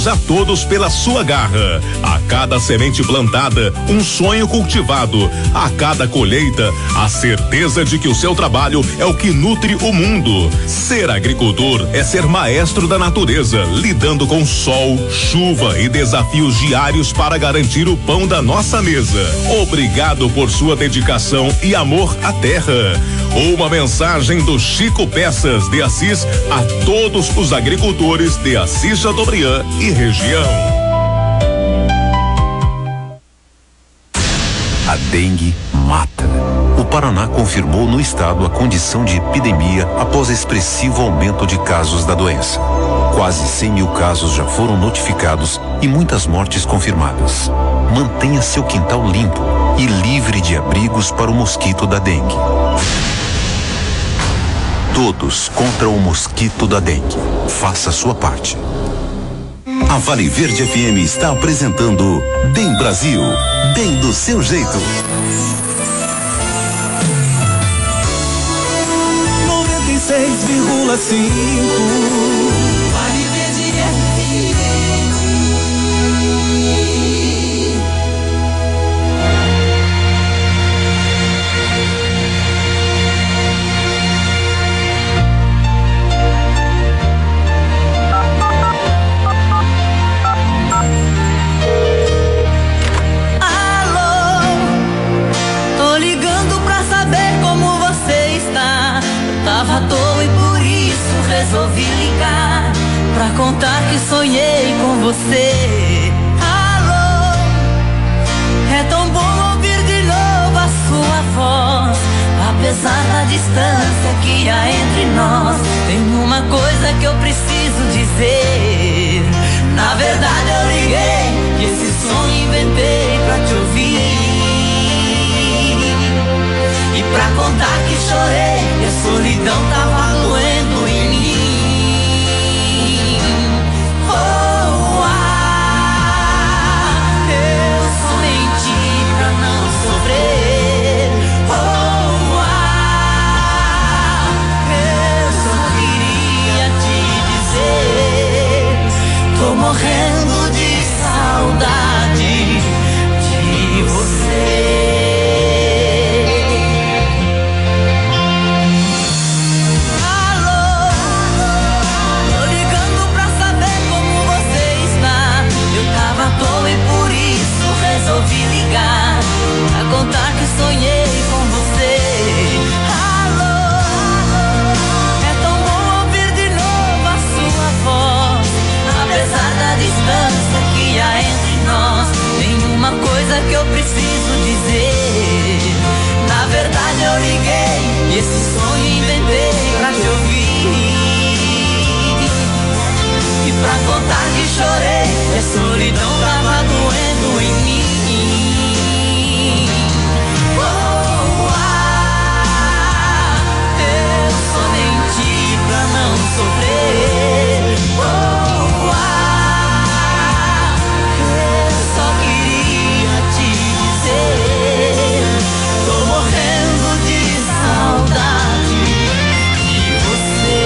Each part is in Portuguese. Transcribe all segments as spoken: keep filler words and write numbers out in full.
A todos pela sua garra. A cada semente plantada, um sonho cultivado. A cada colheita, a certeza de que o seu trabalho é o que nutre o mundo. Ser agricultor é ser maestro da natureza, lidando com sol, chuva e desafios diários para garantir o pão da nossa mesa. Obrigado por sua dedicação e amor à terra. Uma mensagem do Chico Peças de Assis a todos os agricultores de Assis Chateaubriand e região. A dengue mata. O Paraná confirmou no estado a condição de epidemia após expressivo aumento de casos da doença. Quase cem mil casos já foram notificados e muitas mortes confirmadas. Mantenha seu quintal limpo e livre de abrigos para o mosquito da dengue. Todos contra o mosquito da dengue. Faça a sua parte. A Vale Verde F M está apresentando Bem Brasil, bem do seu jeito. noventa e seis vírgula cinco Vale Verde F M. Tava à toa e por isso resolvi ligar pra contar que sonhei com você. Alô, é tão bom ouvir de novo a sua voz. Apesar da distância que há entre nós, tem uma coisa que eu preciso dizer. Na verdade eu liguei e esse sonho inventei pra te ouvir e pra contar que chorei e a solidão tava doendo em mim. Oh, ah, eu só menti pra não sofrer. Oh, ah, eu só queria te dizer, tô morrendo de saudade de você. Resolvi ligar pra contar que sonhei com você. Alô, é tão bom ouvir de novo a sua voz. Apesar da distância que há entre nós, tem uma coisa que eu preciso dizer. Na verdade eu liguei e esse sonho inventei pra te ouvir e pra contar que chorei e a solidão tava doendo em mim. Sofrer. Oh, ah, eu só queria te dizer, tô morrendo de saudade de você.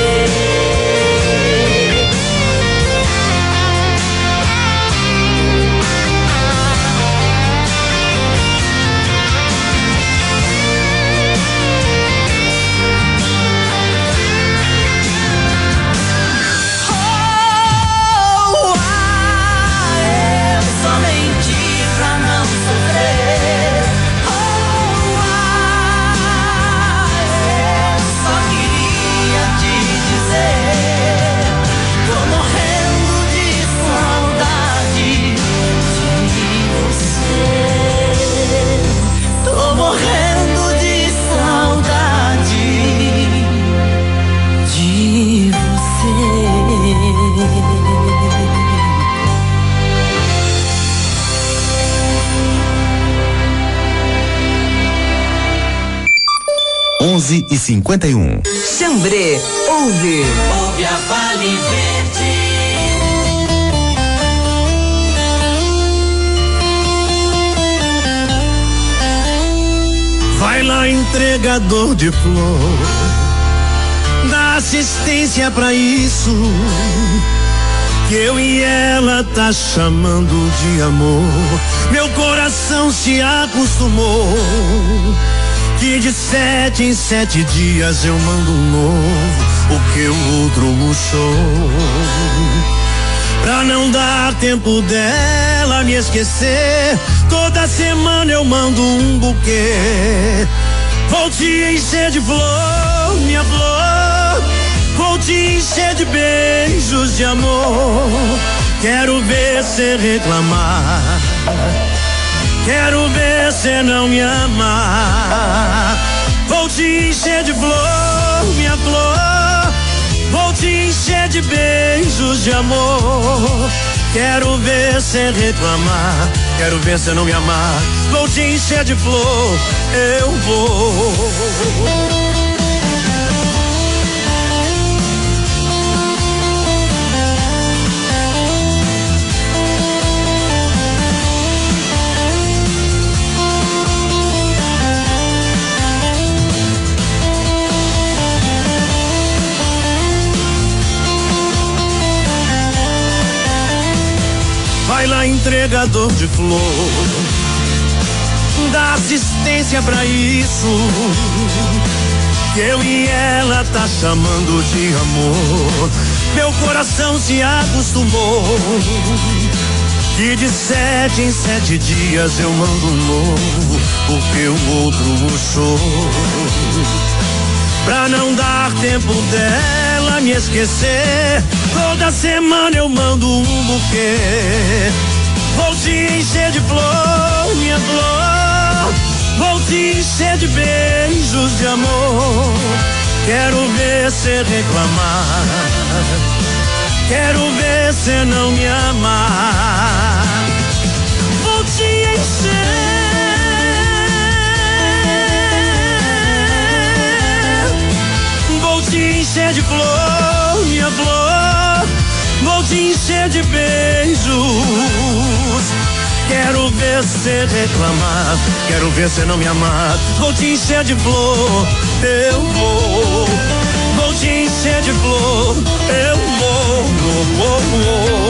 onze e cinquenta e um. Xambrê, ouve. Ouve a Vale Verde. Vai lá, entregador de flor, dá assistência pra isso. que eu e ela tá chamando de amor. Meu coração se acostumou, que de sete em sete dias eu mando um novo, o que o outro murchou. Pra não dar tempo dela me esquecer, toda semana eu mando um buquê. Vou te encher de flor, minha flor, vou te encher de beijos de amor. Quero ver cê reclamar, quero ver cê não me amar. Vou te encher de flor, minha flor, vou te encher de beijos de amor. Quero ver cê reclamar, quero ver cê não me amar. Vou te encher de flor, eu vou. Vai lá, entregador de flor, dá assistência pra isso, que eu e ela tá chamando de amor. Meu coração se acostumou, que de sete em sete dias eu mando um novo, porque o outro murchou. Pra não dar tempo dela me esquecer, toda semana eu mando um buquê. Vou te encher de flor, minha flor, vou te encher de beijos de amor. Quero ver cê reclamar, quero ver cê não me amar. Vou te encher, vou te encher de flor, minha flor, vou te encher de beijos. Quero ver cê reclamar, quero ver cê não me amar. Vou te encher de flor, eu vou. Vou te encher de flor, eu vou. vou, vou.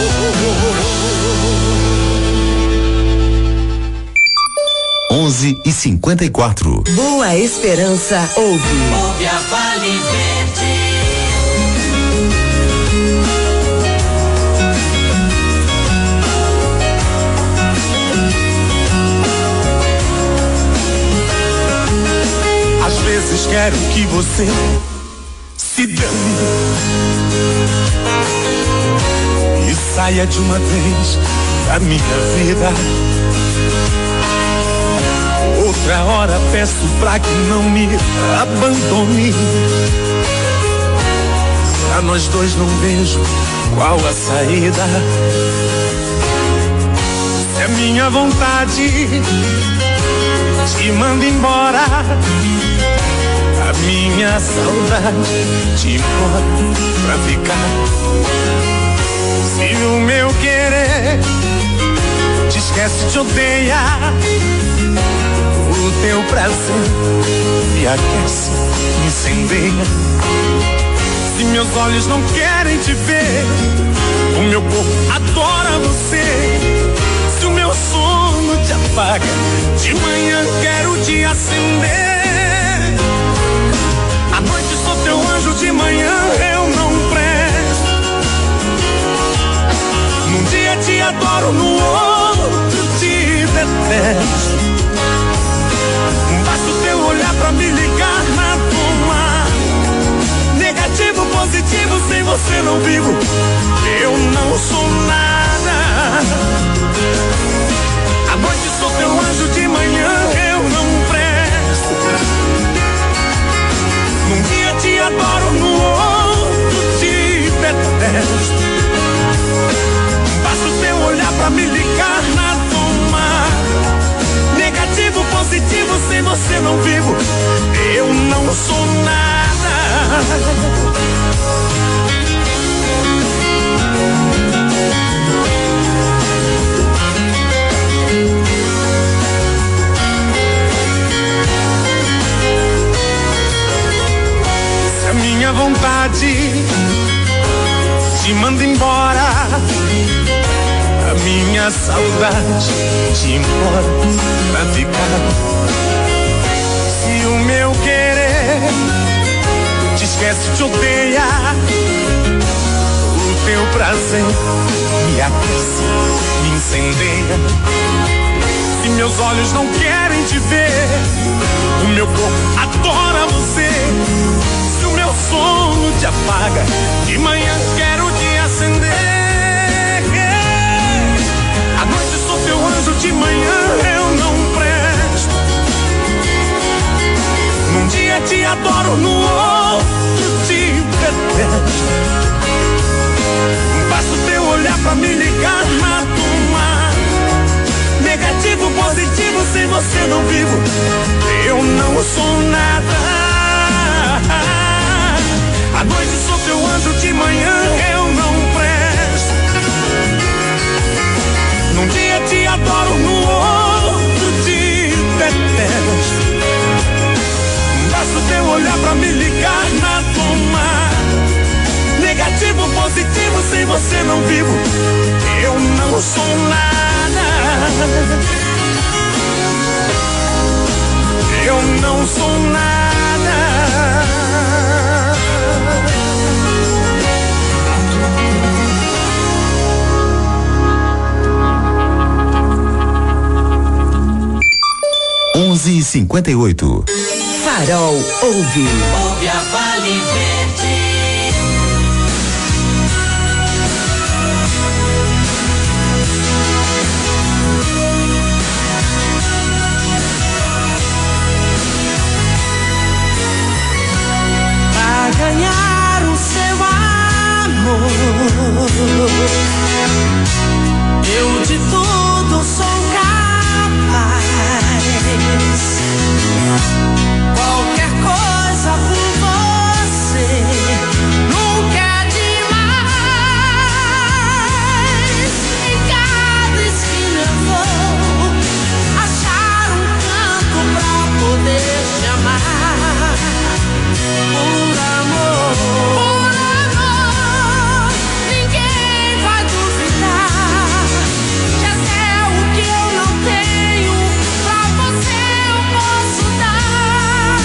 onze e cinquenta e quatro. Boa Esperança ouve. Ouve a Vale Verde. Às vezes quero que você se dane e saia de uma vez da minha vida. Outra hora peço pra que não me abandone. Pra nós dois não vejo qual a saída. Se é minha vontade, te mando embora. A minha saudade te implora pra ficar. Se o meu querer te esquece, te odeia, o teu prazer me aquece, me incendeia. Se meus olhos não querem te ver, o meu corpo adora você. Se o meu sono te apaga, de manhã quero te acender. À noite sou teu anjo, de manhã eu não presto. Num dia te adoro, no outro te detesto. Basta o teu olhar pra me ligar na toma. Negativo, positivo, sem você não vivo. Eu não sou nada. À noite sou teu anjo, de manhã eu não presto. Num dia te adoro, no outro te detesto. Basta o teu olhar pra me ligar na toma. Negativo, positivo, sem você não vivo. Eu não sou nada. a saudade te implora pra ficar. Se o meu querer te esquece, te odeia, o teu prazer me aquece, me incendeia. Se meus olhos não querem te ver, o meu corpo adora você. Se o meu sono te apaga, de manhã quero te acender. À noite sou teu anjo, de manhã eu não presto. Num dia te adoro, no outro te detesto. Basta o teu olhar pra me ligar na tomar. Negativo, positivo, sem você não vivo. Eu não sou nada. À noite sou teu anjo, de manhã eu não presto. Num dia te adoro, no outro te detesto. Basta o teu olhar pra me ligar na tomar. Negativo, positivo, sem você não vivo. Eu não sou nada. Eu não sou nada. onze e cinquenta e oito. Farol ouve. Ouve a Vale Verde. Pra ganhar o seu amor, eu de tudo sou capaz. Qualquer coisa por você nunca é demais. Em cada esquina eu vou achar um canto pra poder te amar. Por amor, por amor, ninguém vai duvidar. Já sei o que eu não tenho, pra você eu posso dar.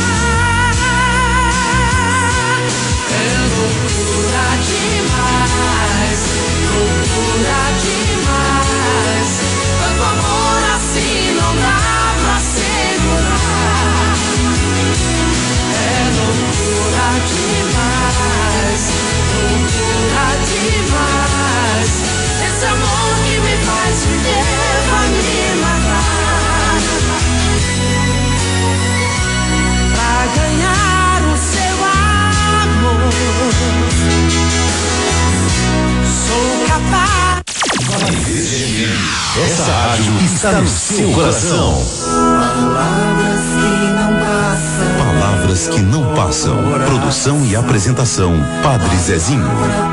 É loucura demais, loucura demais. Tanto amor assim não dá pra segurar. É loucura demais, loucura demais. Esse amor que me faz viver vai me matar. Pra ganhar o seu amor, sou capaz. Essa rádio está no seu coração. Palavras que não passam. Palavras que não passam. Produção e apresentação, Padre Zezinho.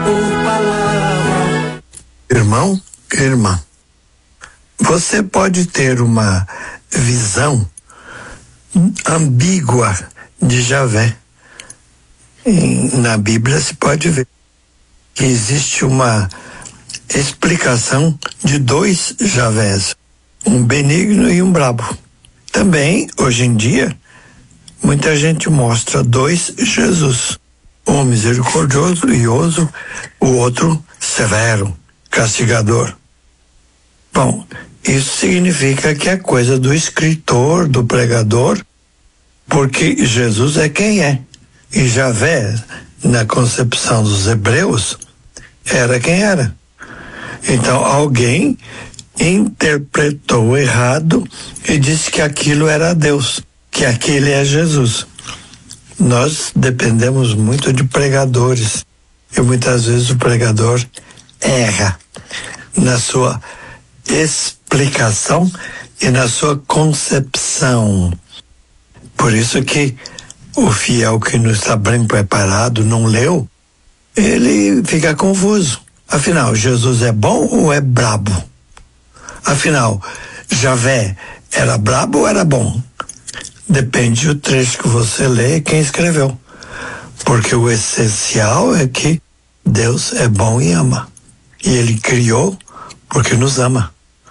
Irmão, irmã, você pode ter uma visão ambígua de Javé. Em- Na Bíblia se pode ver que existe uma explicação de dois Javés, um benigno e um brabo. Também, hoje em dia, muita gente mostra dois Jesus, um misericordioso e outro, o outro severo, castigador. Bom, isso significa que é coisa do escritor, do pregador, porque Jesus é quem é. E Javé, na concepção dos hebreus, era quem era. Então alguém interpretou errado e disse que aquilo era Deus, que aquele é Jesus. Nós dependemos muito de pregadores e muitas vezes o pregador erra na sua explicação e na sua concepção. Por isso que o fiel que não está bem preparado, não leu, ele fica confuso. Afinal, Jesus é bom ou é brabo? Afinal, Javé era brabo ou era bom? Depende do trecho que você lê e quem escreveu. Porque o essencial é que Deus é bom e ama. E Ele criou porque nos ama.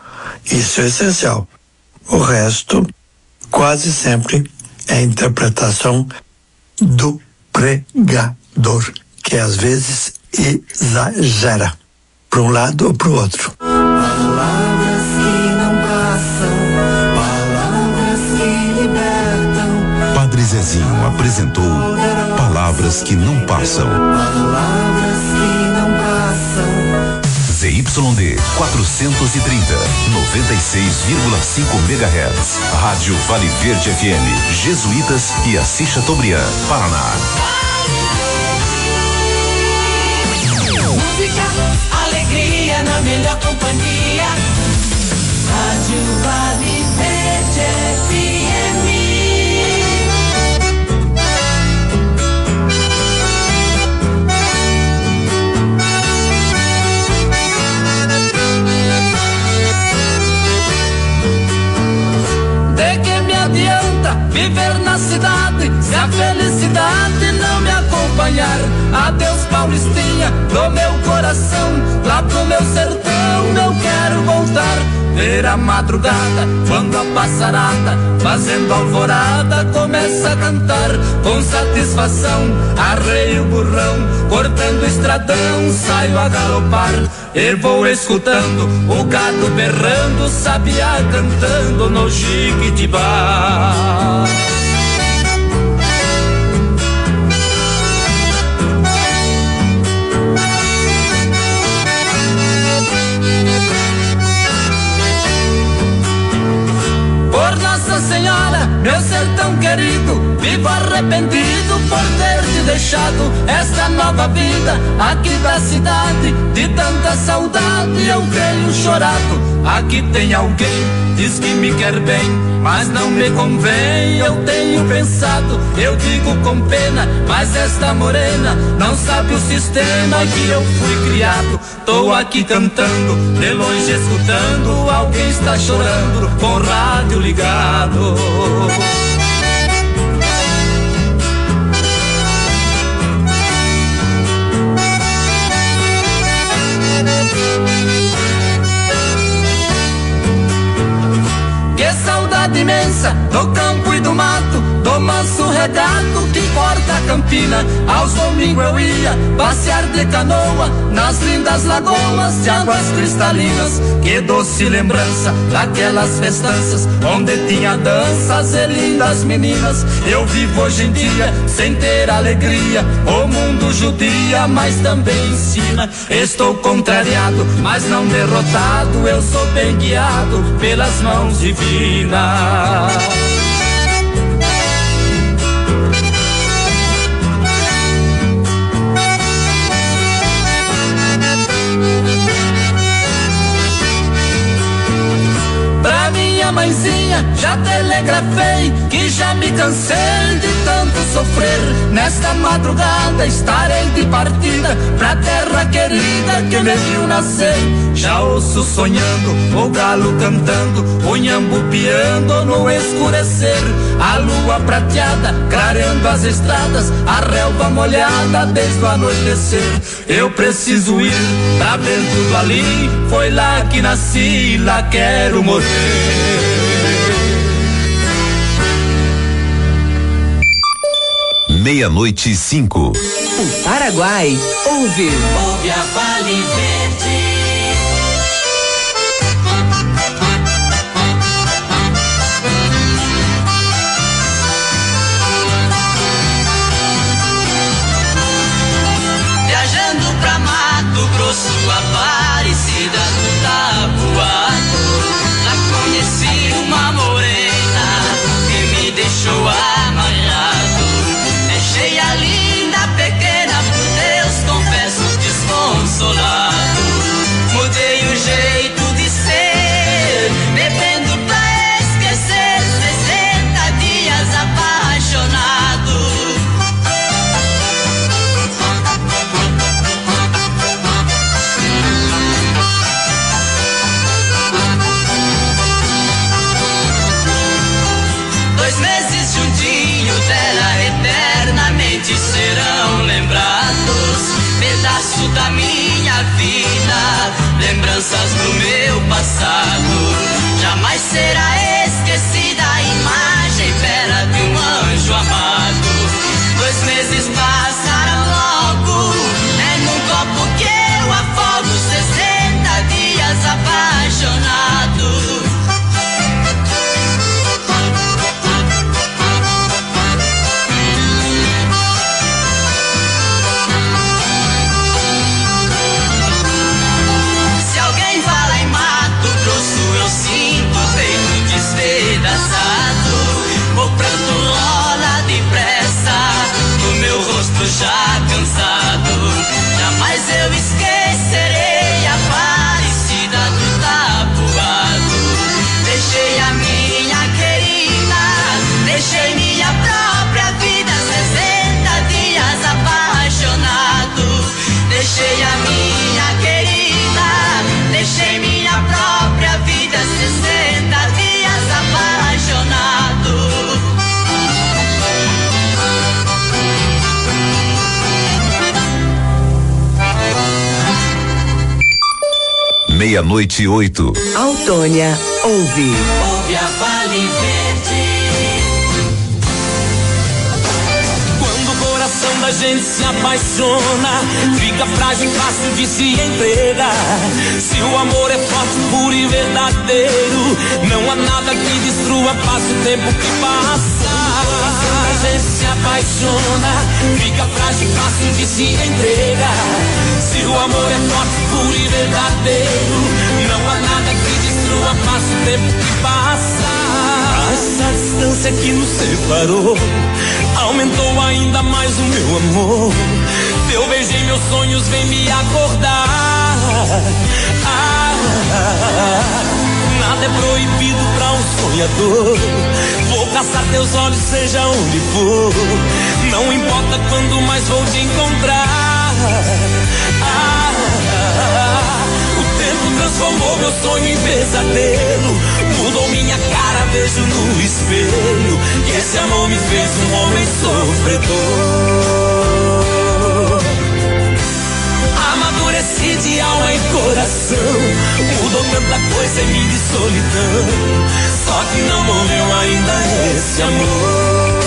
Isso é essencial. O resto, quase sempre, é a interpretação do pregador, que às vezes exagera para um lado ou para o outro. Palavras que não passam, palavras que libertam. Padre Zezinho apresentou Palavras que não passam. Palavras que não passam. Z Y D quatrocentos e trinta, noventa e seis vírgula cinco megahertz. Rádio Vale Verde F M, Jesuítas e Assis Chateaubriand, Paraná. Música, alegria na melhor companhia. Rádio Vale Verde F M. De que me adianta viver na cidade se a felicidade não me acompanhar? Adeus, Paulistinha, do meu coração, lá pro meu sertão eu quero voltar. Ver a madrugada, quando a passarada, fazendo alvorada, começa a cantar. Com satisfação, arreio o burrão, cortando o estradão, saio a galopar. E vou escutando o gado berrando, sabiá cantando no Jiquitibá. Por Nossa Senhora, meu sertão querido, vivo arrependido por ter te deixado esta nova vida aqui da cidade. De tanta saudade eu tenho chorado. Aqui tem alguém, diz que me quer bem, mas não me convém. Eu tenho pensado, eu digo com pena, mas esta morena não sabe o sistema que eu fui criado. Tô aqui cantando, de longe escutando, alguém está chorando com o rádio ligado. Que saudade imensa do campo e do mato, do manso regato que corta a campina. Aos domingos eu ia passear de canoa nas lindas lagoas de águas cristalinas. Que doce lembrança daquelas festanças onde tinha danças e lindas meninas. Eu vivo hoje em dia sem ter alegria, o mundo judia, mas também ensina. Estou contrariado, mas não derrotado, eu sou bem guiado pelas mãos divinas. Pra minha mãezinha já telegrafei que já me cansei de tanto sofrer. Nesta madrugada estarei de partida pra terra querida que me viu nascer. Já ouço sonhando o galo cantando, o nhambo piando no escurecer. A lua prateada clareando as estradas, a relva molhada desde o anoitecer. Eu preciso ir pra ver tudo ali, foi lá que nasci, lá quero morrer. Meia-noite e cinco. O Paraguai ouve. Ouve a Vale Verde. Viajando pra Mato Grosso, Aparecida do Tabuado, lá conheci uma morena que me deixou amarrado. É cheia, linda, pequena, por Deus confesso desconsolado. Meia-noite e oito. Autônia, ouve. Ouve a Vale Verde. Quando o coração da gente se apaixona, fica frágil e fácil de se entregar. Se o amor é forte, puro e verdadeiro, não há nada que destrua, passa o tempo que passa. A gente se apaixona, fica frágil e fácil de se entregar. Se o amor é forte, puro e verdadeiro, não há nada que destrua, passa o tempo que passa. Essa distância que nos separou aumentou ainda mais o meu amor. Teu beijo em meus sonhos vem me acordar. Ah, nada é proibido pra um sonhador. Vou caçar teus olhos, seja onde for. Não importa quando mais vou te encontrar. Ah, o tempo transformou meu sonho em pesadelo. Mudou minha cara, vejo no espelho que esse amor me fez um homem sofredor. Amadureci de alma e coração, mudou tanta coisa em mim de solidão. Só que não morreu ainda esse amor.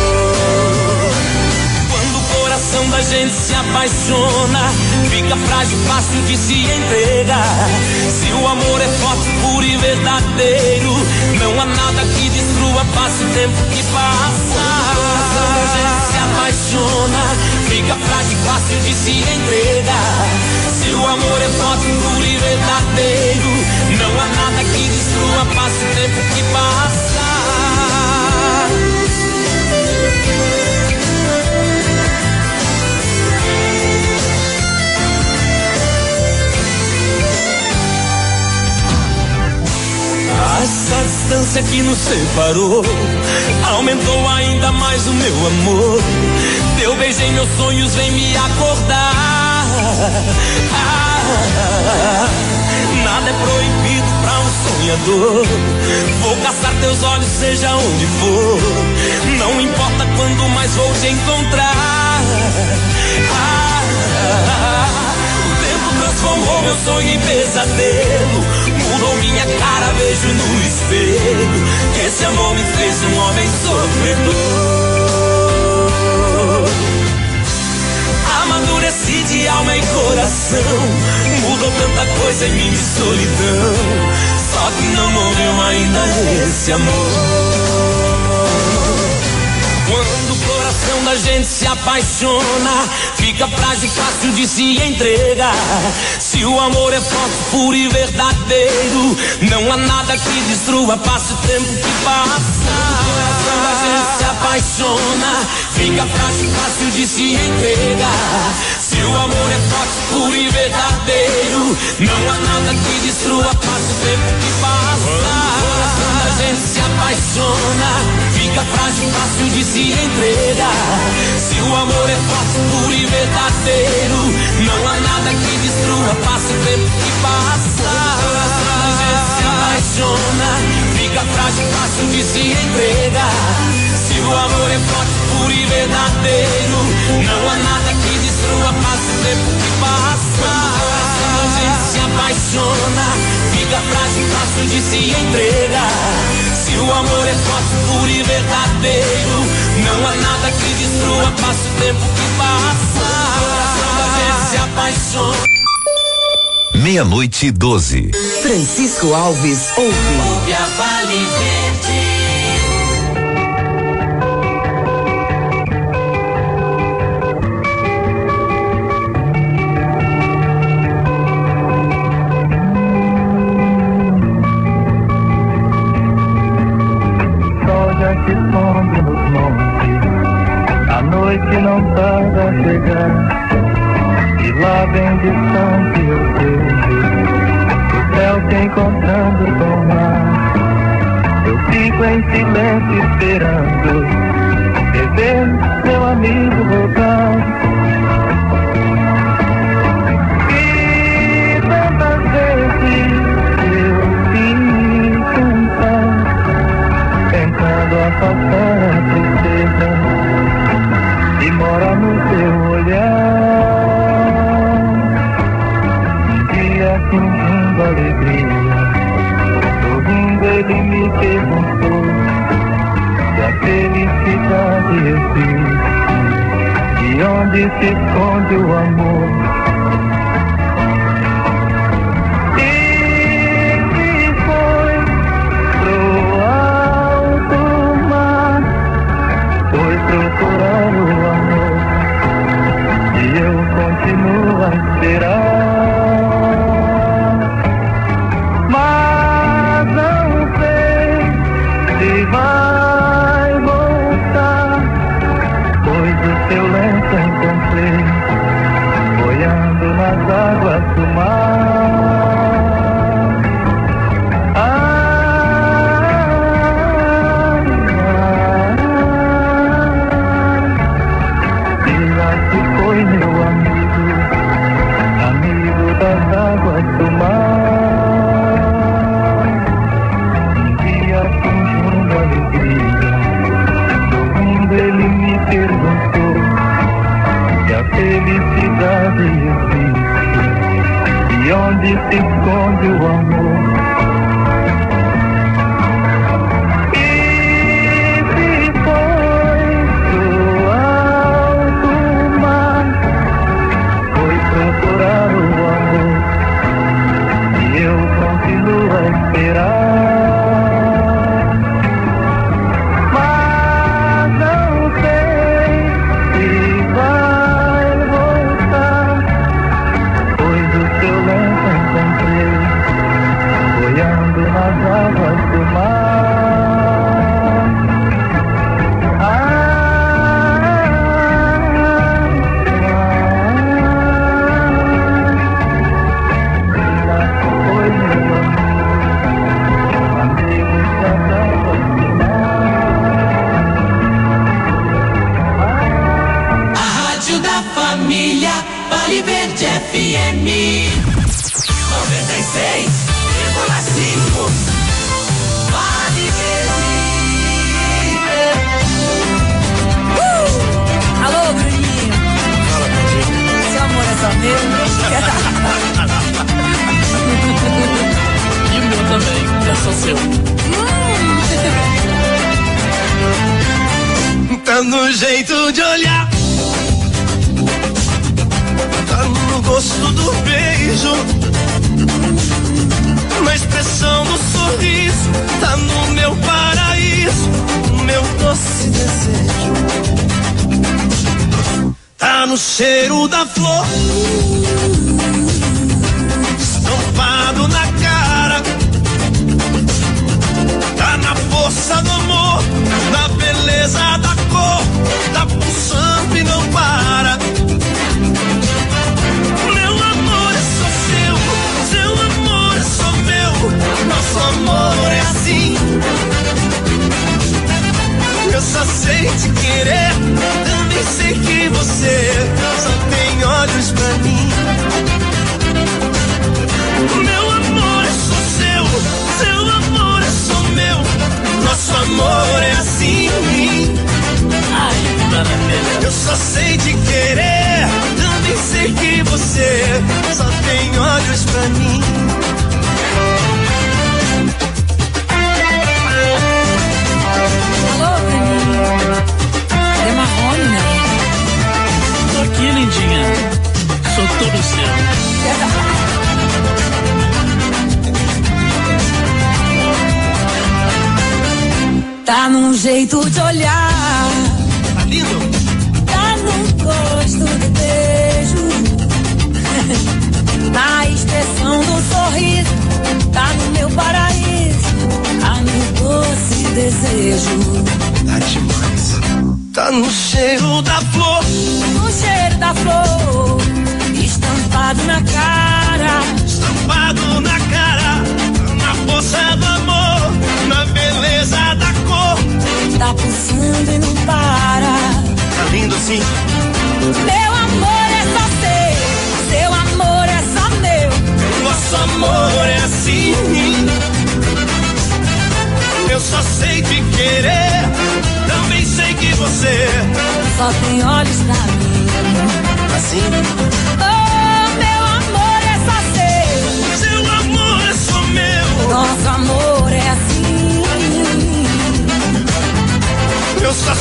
Quando o coração da gente se apaixona, fica frágil, fácil de se entregar. Se o amor é forte, puro e verdadeiro, não há nada que destrua, passa o tempo que passa. Quando a gente se apaixona, fica frágil, fácil de se entregar. Se o amor é forte, puro e verdadeiro, não há nada que destrua, passa o tempo que passa. Essa distância que nos separou aumentou ainda mais o meu amor. Teu beijo em meus sonhos vem me acordar. Ah, nada é proibido pra um sonhador. Vou caçar teus olhos, seja onde for. Não importa quando mais vou te encontrar. Ah, transformou meu sonho em pesadelo, mudou minha cara, vejo no espelho que esse amor me fez um homem sofredor. Amadureci de alma e coração, mudou tanta coisa em mim de solidão. Só que não morreu ainda esse amor. Quando o coração da gente se apaixona, fica frágil e fácil de se entregar. Se o amor é forte, puro e verdadeiro, não há nada que destrua, passa o tempo que passa. Quando a gente se apaixona, fica frágil e fácil de se entregar. Se o amor é forte, puro e verdadeiro, não há nada que destrua, passa o tempo que passa. Quando a gente se apaixona, fica frágil e fácil de se entregar. Se o amor é forte, puro e verdadeiro, não há nada que destrua, passa o tempo que passa. Quando a gente se apaixona, fica frágil e fácil de se entregar. Se o amor é forte, puro e verdadeiro, não há nada que destrua, passa o tempo que passa. Quando a gente se apaixona, fica frágil e fácil de se entregar. Se o amor é forte, puro e verdadeiro, não há nada que destrua, passa o tempo que passa. Quando a gente se apaixona. Meia-noite e doze. Francisco Alves ouve. Ouve a Vale Verde. Se esconde nos montes, a noite não tarda a chegar, e lá bem distante eu vejo o céu se encontrando com o mar. Eu fico em silêncio esperando rever meu amigo voltar. E tantas vezes eu fiz cantar, tentando afastar a tristeza que mora no seu olhar. Um dia fingindo alegria, perguntou se a felicidade existe, de onde se esconde o amor. Procurar o amor e eu continuo a esperar, mas não sei se vai voltar, pois o seu lenço encontrei boiando nas águas do mar. Foi meu amigo, amigo das águas do mar. Um dia fingindo alegria, sorrindo ele me perguntou se a felicidade existe, de onde se esconde o amor. Tá no jeito de olhar, tá no gosto do beijo, na expressão do sorriso, tá no meu paraíso, no meu doce desejo. Tá no cheiro da flor, estampado na cara, tá na força do amor, na beleza da cor, tá pulsando e não para. Meu amor é só seu, seu amor é só meu, nosso amor é assim. Eu só sei te querer, também sei que você só tem olhos pra mim. Meu amor é só seu, seu amor é só meu, nosso amor é assim. Ai, que maravilha. Eu só sei te querer, também sei que você só tem olhos pra mim. Alô, Bruninho. Cadê Marrone, né? Tô aqui, lindinha. Sou todo seu. Tá num jeito de olhar, tá lindo, tá no gosto do beijo, na expressão do sorriso, tá no meu paraíso, tá no doce desejo. Tá demais. Tá no cheiro da flor, no cheiro da flor, estampado na cara, estampado na cara, na força do amor, na beleza da cor, tá pulsando e não para. Tá lindo sim. Meu amor é só seu, seu amor é só meu, nosso amor é assim. Eu só sei te querer, também sei que você só tem olhos pra mim. Assim. Oh, meu amor é só seu, seu amor é só meu, nosso amor é assim.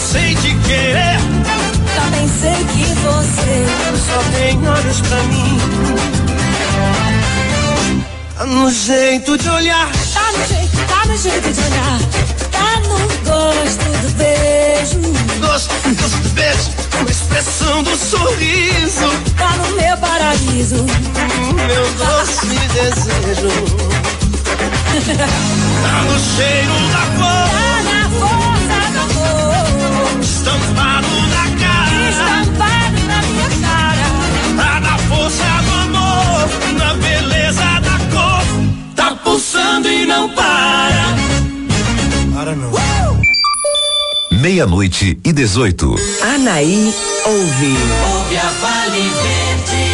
sei te querer. Também sei que você só tem olhos pra mim. Tá no jeito de olhar. Tá no jeito, tá no jeito de olhar. Tá no gosto do beijo. Gosto, gosto do beijo. Na expressão do sorriso. Tá no meu paraíso. Hum, meu doce desejo. Tá no cheiro da flor. Tá na força do amor. Estampado na cara. Estampado na minha cara. Tá na força do amor. Na beleza da cor. Tá pulsando e não para. Para não. Uh! Meia-noite e dezoito. Anaí ouve. Ouve a Vale Verde.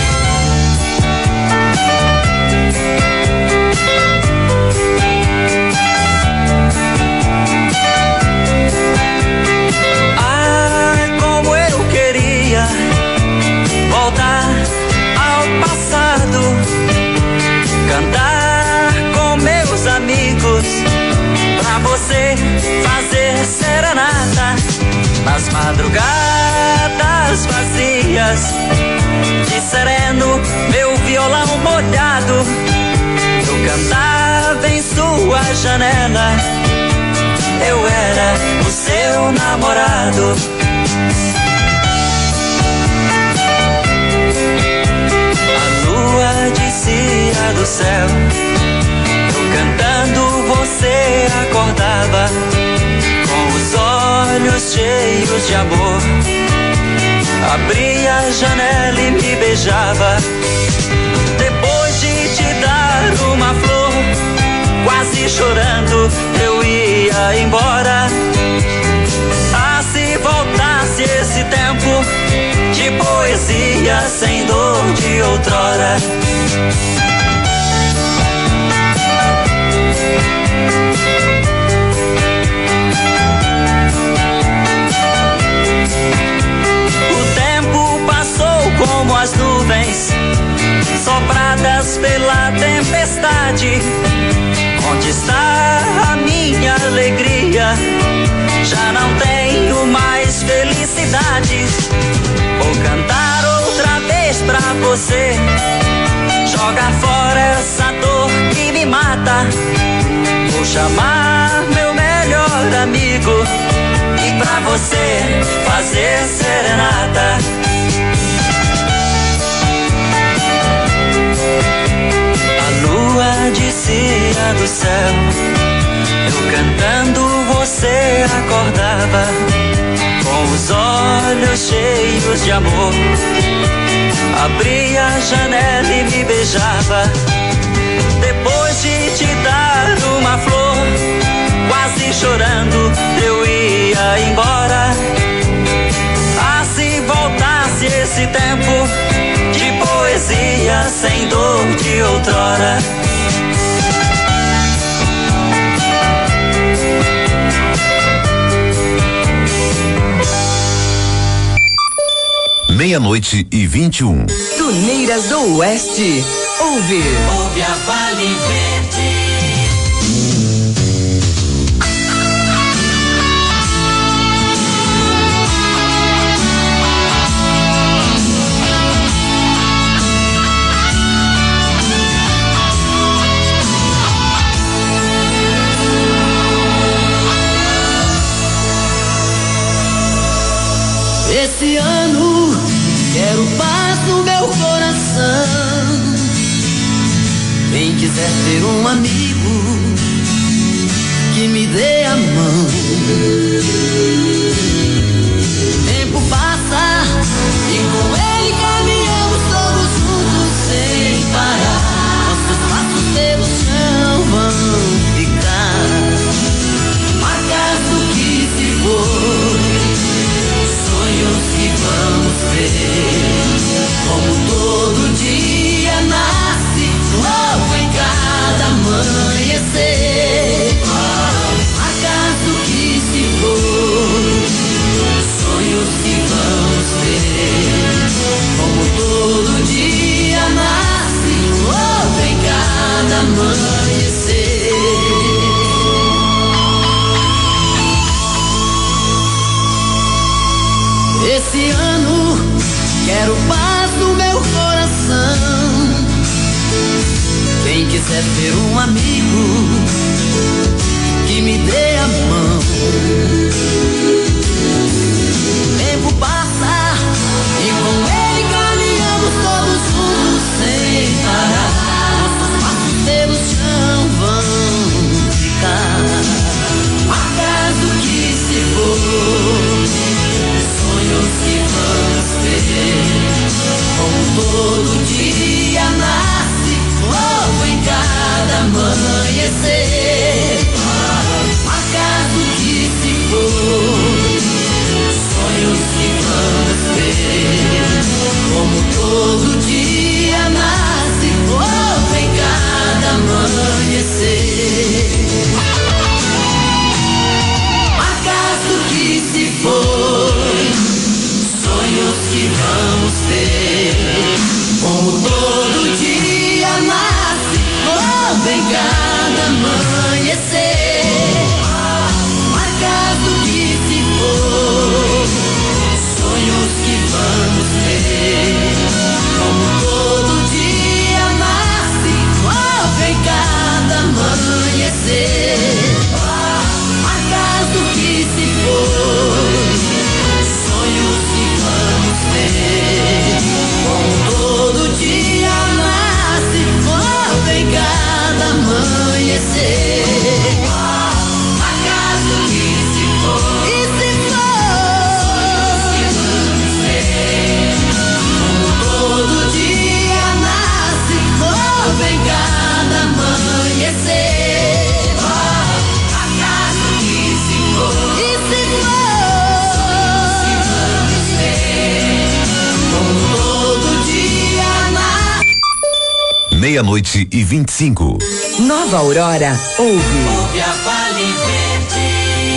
Voltar ao passado, cantar com meus amigos, pra você fazer serenata nas madrugadas vazias, de sereno meu violão molhado, eu cantava em sua janela, eu era o seu namorado. Descia do céu, eu cantando você acordava, com os olhos cheios de amor, abria a janela e me beijava, depois de te dar uma flor, quase chorando eu ia embora. Ah, se voltasse esse tempo de poesia sem dor de outrora. O tempo passou como as nuvens, sopradas pela tempestade. Onde está a minha alegria? Já não tenho mais felicidade. Vou cantar outra vez pra você, jogar fora essa dor que me mata. Vou chamar meu melhor amigo e pra você fazer serenata. A lua descia do céu, eu cantando você acordava, com os olhos cheios de amor, abria a janela e me beijava, depois de te dar uma flor, quase chorando eu ia embora. Ah, se voltasse esse tempo de poesia sem dor de outrora. Meia-noite e vinte e um. Tuneiras do Oeste. Ouve. Ouve a Vale Verde. Esse ano quero paz no meu coração. Quem quiser ter um amigo que me dê a mão. Tempo passa e com ele caminhamos todos juntos sem parar. Nossos passos pelo chão vão ficar marcas do que se foi. Que vamos ver como todo dia nasce novo em cada amanhecer. Acaso que se for, sonhos que vão quer ter um amigo que me dê a mão. O tempo passa e com ele caminhamos todos juntos sem parar. Nossos passos pelo chão vão ficar marcas do que se for, sonhos que vamos ter. Como todo dia nasce logo em cada amanhecer, marcas do que se for, sonhos que vamos ter. Como todo dia nasce logo em cada amanhecer, marcas do que se foi, sonhos que vamos ter. Como todo dia nasce logo em cada amanhecer, marcas do que se for, sonhos que vamos ter. Como todo dia nasce logo em cada amanhecer, marcas do que se for, sonhos que vamos ter. Como todo dia nasce logo em cada amanhecer, marcas do que se for, e se for, que vamos ter. Como todo dia nasce logo em cada amanhecer, marcas do que se for, e se for, que vamos ter. Como todo dia nasce. Meia-noite e vinte e cinco. Nova Aurora, ouve. Ouve a Vale Verde.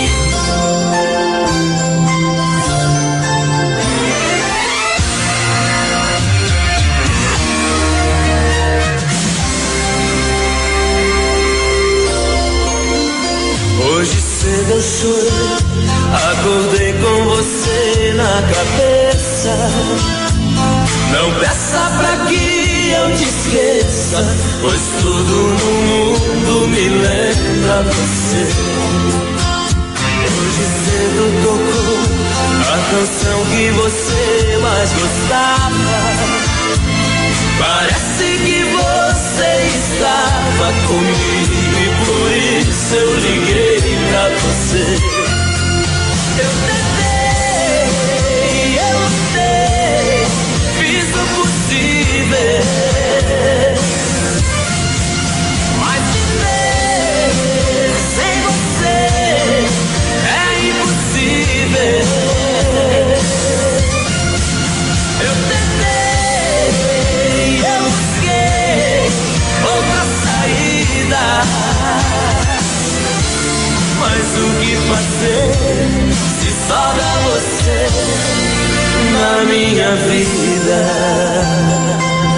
Hoje cedo eu chorei, acordei com você na cabeça. Não peça pra que eu te esqueça, pois tudo no mundo me lembra você. Hoje cedo tocou a canção que você mais gostava. Parece que você estava comigo e por isso eu liguei pra você. Eu tentei, eu lutei, fiz o possível, mas viver sem você é impossível. Eu tentei, eu busquei outra saída, mas o que fazer se só dá você na minha vida?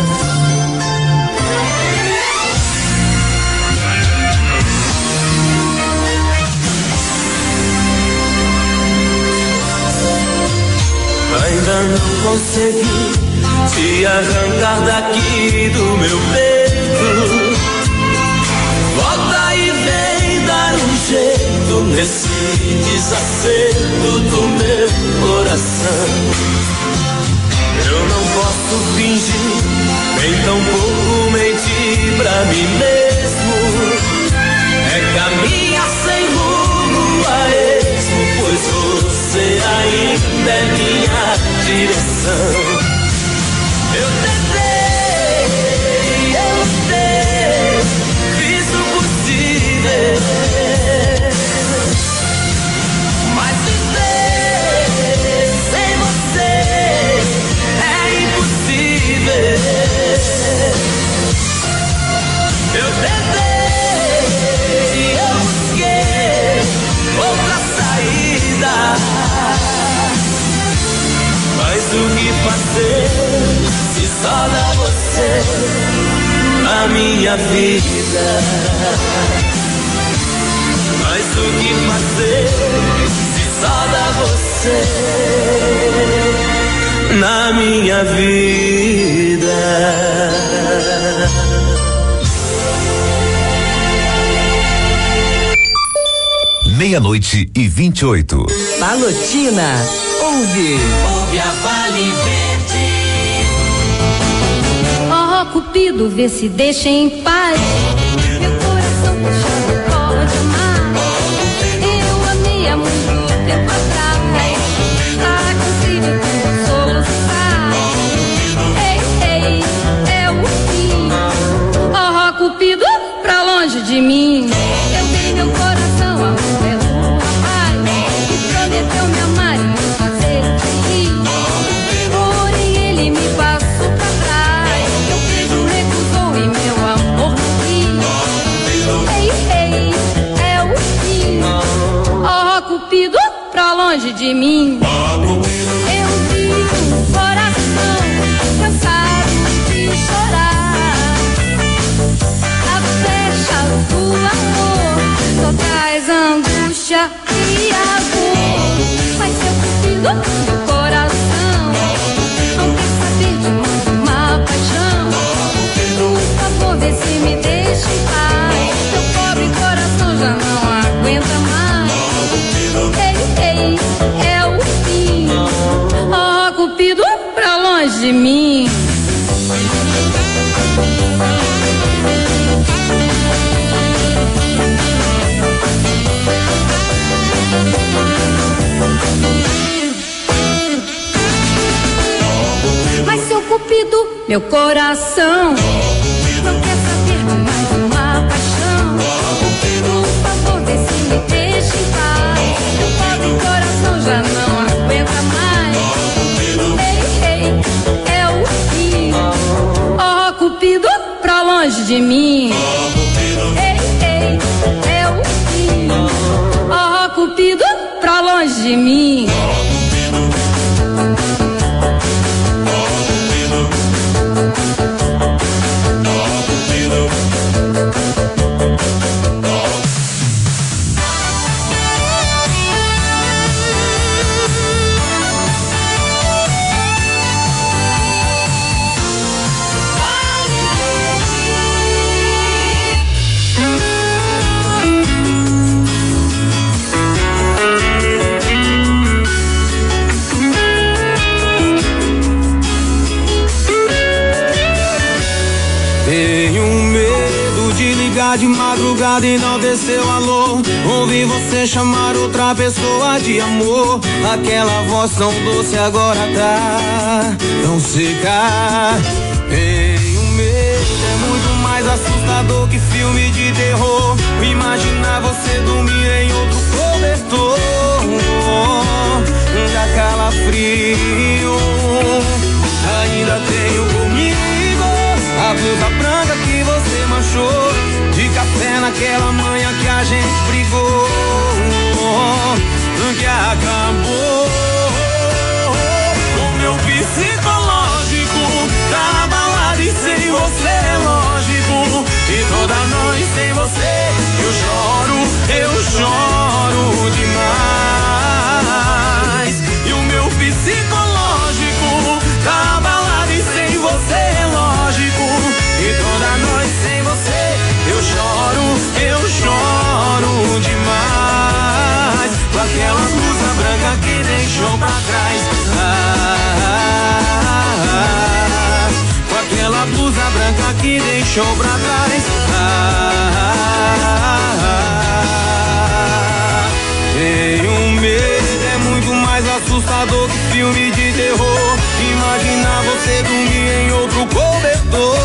Ainda não consegui te arrancar daqui do meu peito. Volta e vem dar um jeito nesse desacerto do meu coração. Eu não posso fingir, nem tampouco mentir pra mim mesmo. É caminhar sem rumo a esmo, pois você ainda é minha direção. Eu tentei, eu lutei, fiz o possível, mas viver sem você é impossível. Eu tentei, eu busquei outra saída, mas o que fazer se só dá você na minha vida? Mas o que fazer se só dá você na minha vida? meia-noite e vinte e oito. Palotina, ouve. Ouve a Vale Verde. Ó, oh, Cupido, vê se deixa em paz. Meu coração puxado pode amar. Eu amei há muito tempo atrás. Tá possível soluçar. Ei, ei, é o fim. Ó, oh, Cupido, pra longe de mim. Eu dei meu coração a um belo rapaz que prometeu me amar e me fazer feliz. Porém ele me passou pra trás. Meu beijo recusou e meu amor não quis. Ei, ei, é o fim. Ó, oh, Cupido, pra longe de mim. Eu vi um coração cansado de chorar. A flecha do amor só traz angústia e a dor. Mas seu Cupido, meu coração não quer saber de mais uma paixão. Por favor, vê se me deixa em paz. Meu pobre coração já não aguenta mais. Ei, ei, é o fim. Ó, oh, Cupido, pra longe de mim. Mas seu Cupido, meu coração não quer saber de mais uma paixão. Por favor, vê se me deixa em paz. Meu pobre coração já não aguenta mais. Ei, ei, é o fim. Ó, oh, Cupido, pra longe de mim. Ei, ei, é o fim. Ó, oh, Cupido, pra longe de mim. De madrugada e não desceu alô. Ouvi você chamar outra pessoa de amor. Aquela voz tão doce agora tá tão seca. Tenho medo, é muito mais assustador que filme de terror. Imaginar você dormir em outro cobertor. Dá calafrio. Ainda tenho comigo a blusa branca que você manchou de café naquela manhã que a gente brigou, que acabou. O meu psicológico tá abalado e sem você é lógico. E toda noite sem você eu choro, eu choro demais. E o meu psicológico tá abalado e sem você é lógico. E toda noite sem você eu choro, eu choro demais. Com aquela blusa branca que deixou pra trás. Ah, com aquela blusa branca que deixou pra trás. Ah, tenho medo, é muito mais assustador que filme de terror. Imaginar você dormir em outro cobertor.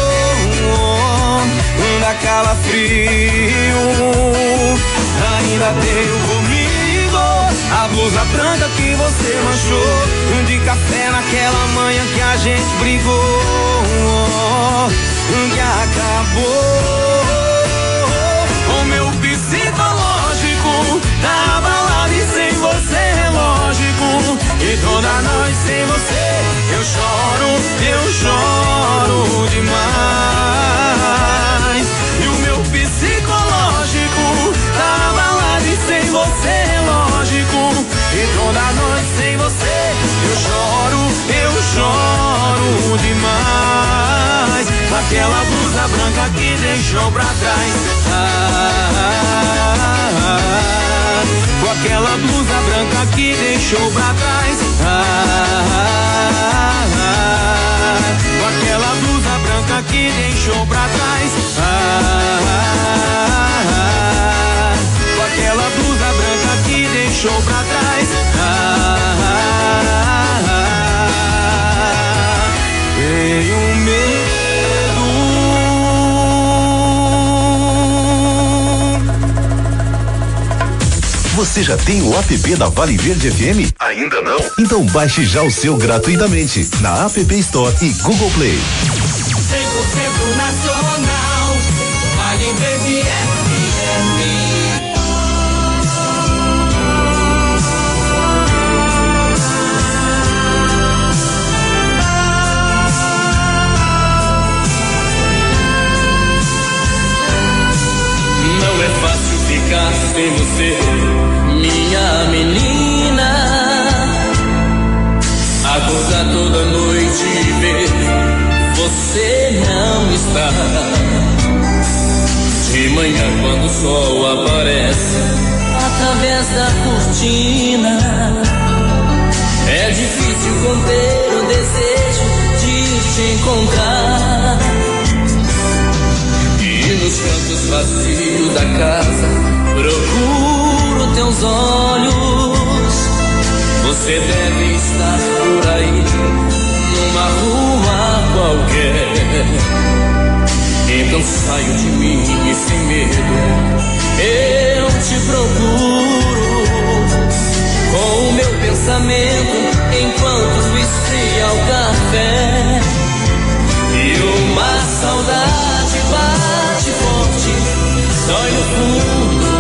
Dá calafrio. Ainda tenho comigo a blusa branca que você manchou de café naquela manhã que a gente brigou, que acabou. O meu psicológico tá abalado e sem você é lógico. E toda noite sem você eu choro, eu choro demais. E o meu psicológico tá abalado e sem você é lógico. E toda noite sem você eu choro, eu choro demais. Com aquela blusa branca que deixou pra trás. Ah, ah, ah, ah. branca que deixou pra trás. Ah, ah, ah, com aquela blusa branca que deixou pra trás. Ah, ah, ah, com aquela blusa branca que deixou pra trás. Ah, ah, ah, tenho medo. Você já tem o app da Vale Verde F M? Ainda não? Então baixe já o seu gratuitamente na App Store e Google Play. cem por cento nacional, Vale Verde F M. Não é fácil ficar sem você, minha menina. Acordar toda noite e ver você não está. De manhã quando o sol aparece através da cortina, é difícil conter o desejo de te encontrar. E nos cantos vazios da casa procuro teus olhos. Você deve estar por aí, numa rua qualquer. Então saio de mim e sem medo eu te procuro, com o meu pensamento enquanto esfria o café. E uma saudade bate forte, dói no fundo,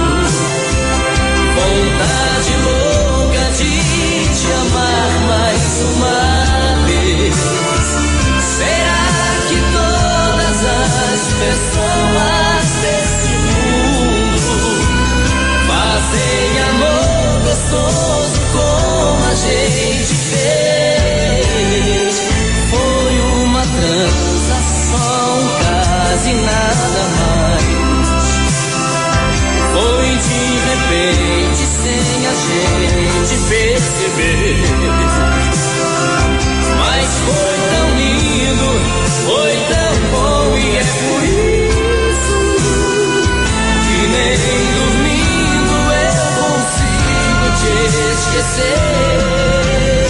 vontade louca de te amar mais uma vez. Será que todas as pessoas desse mundo fazem amor gostoso como a gente fez? Foi uma transação, quase nada mais. Foi de repente, sem a gente perceber. Mas foi tão lindo, foi tão bom, e é por isso que nem dormindo eu consigo te esquecer.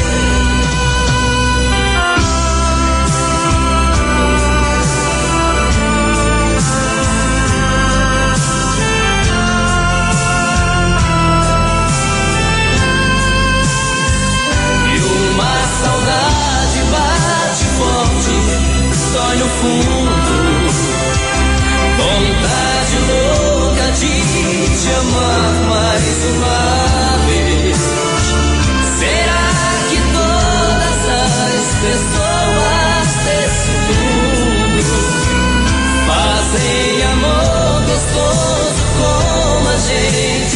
Dói no fundo, vontade louca de te amar mais uma vez. Será que todas as pessoas desse mundo fazem amor gostoso como a gente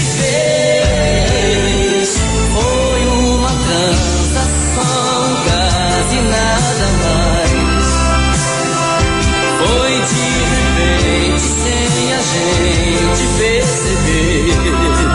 fez? Foi uma transação, quase nada mais. Foi de repente, sem a gente perceber.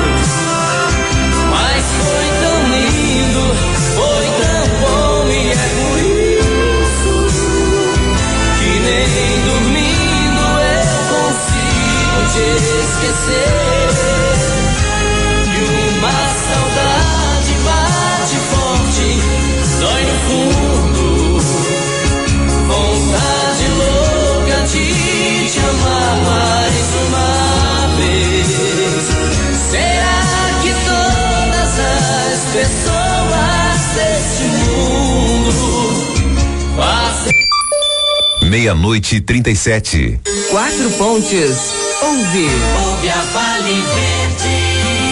Mas foi tão lindo, foi tão bom, e é por isso que nem dormindo eu consigo te esquecer. E uma saudade bate forte, dói no fundo, vontade louca de te amar mais uma vez. Será que todas as pessoas desse mundo fazem... Meia-noite e trinta e sete. Quatro pontos. Ouve. Ouve a Vale Verde.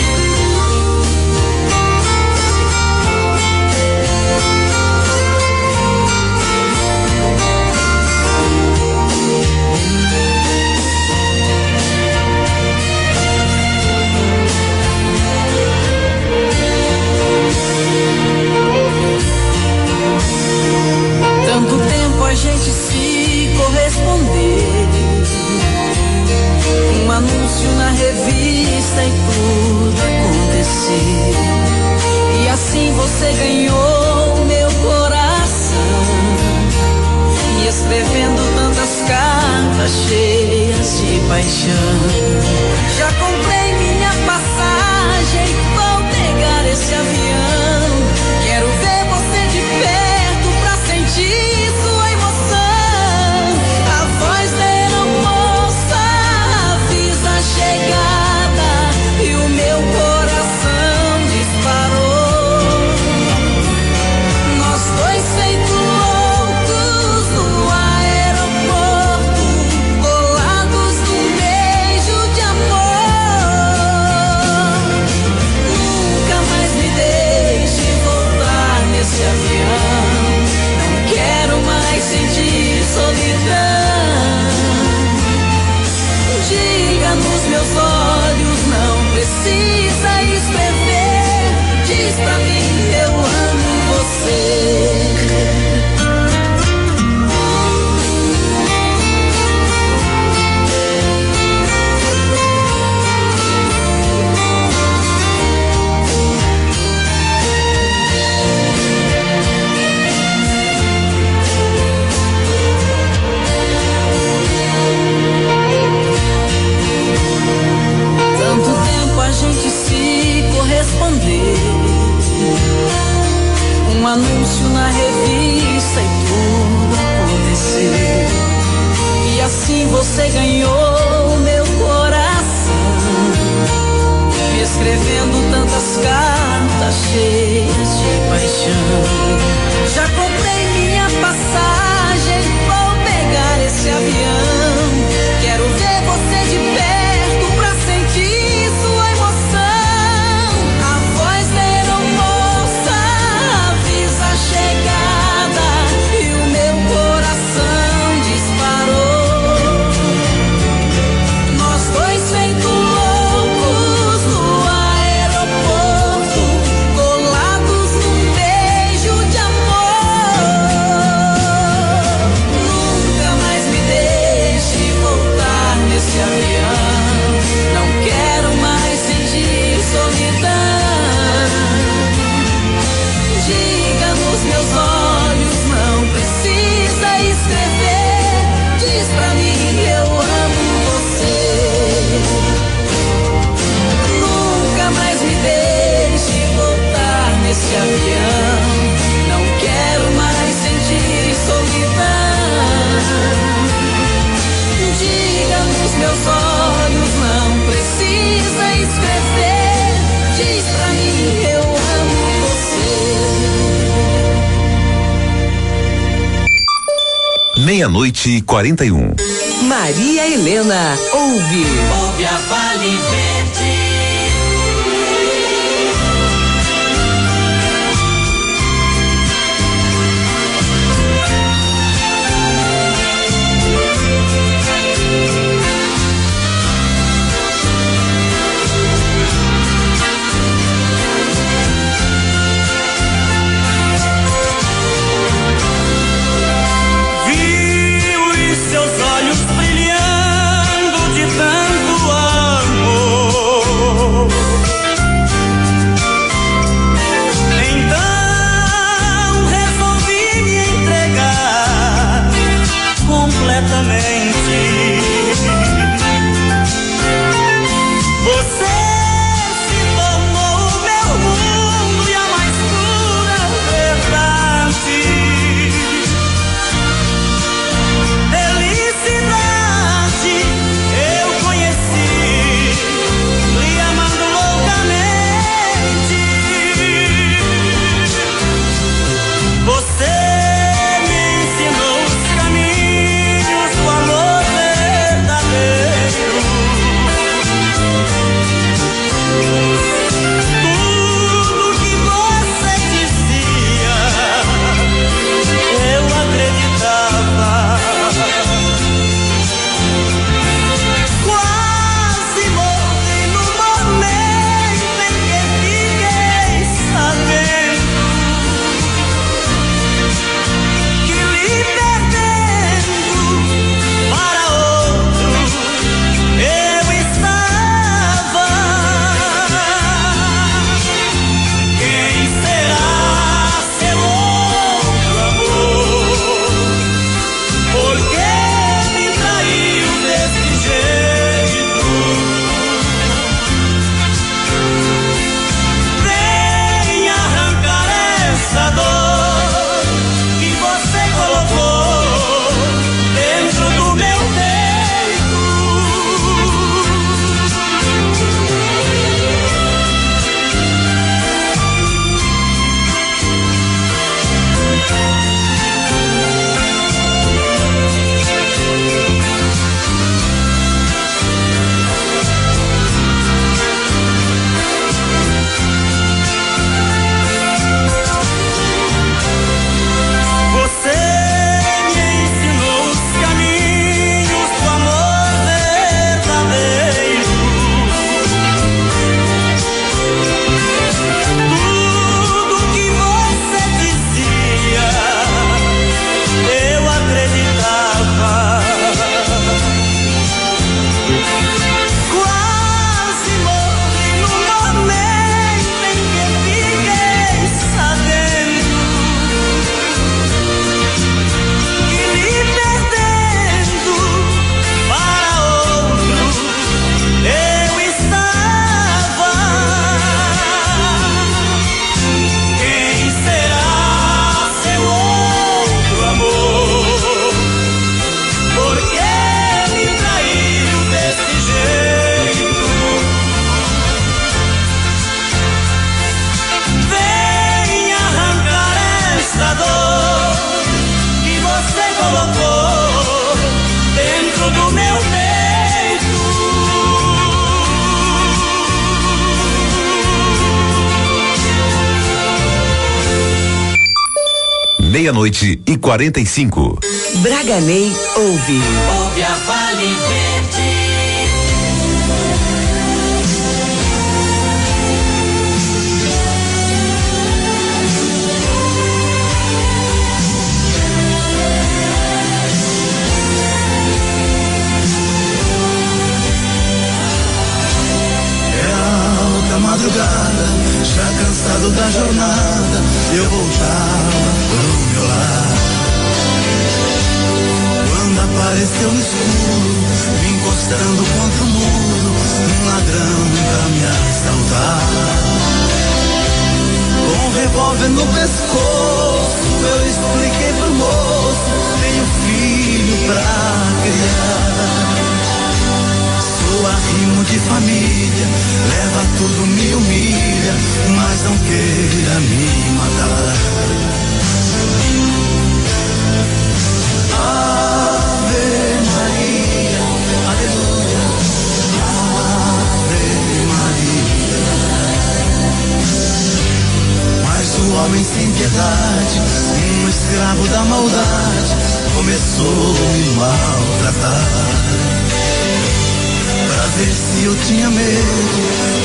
Tanto tempo a gente se corresponder, um anúncio na revista e tudo. Meia-noite e quarenta e um. Maria Helena, ouve. Ouve a Vale Verde. Meia-noite e quarenta e cinco. Braganei ouve. Ouve a Vale Verde. Madrugada, já cansado da jornada, eu voltava pro meu lar. Quando apareceu no escuro, me encostando contra o muro, um ladrão pra me assaltar. Com um revólver no pescoço, eu expliquei pro moço, tenho filho pra criar. Sou arrimo de família, leva tudo, me humilha, mas não queira me matar. Ah, homem sem piedade, um escravo da maldade, começou a me maltratar. Pra ver se eu tinha medo,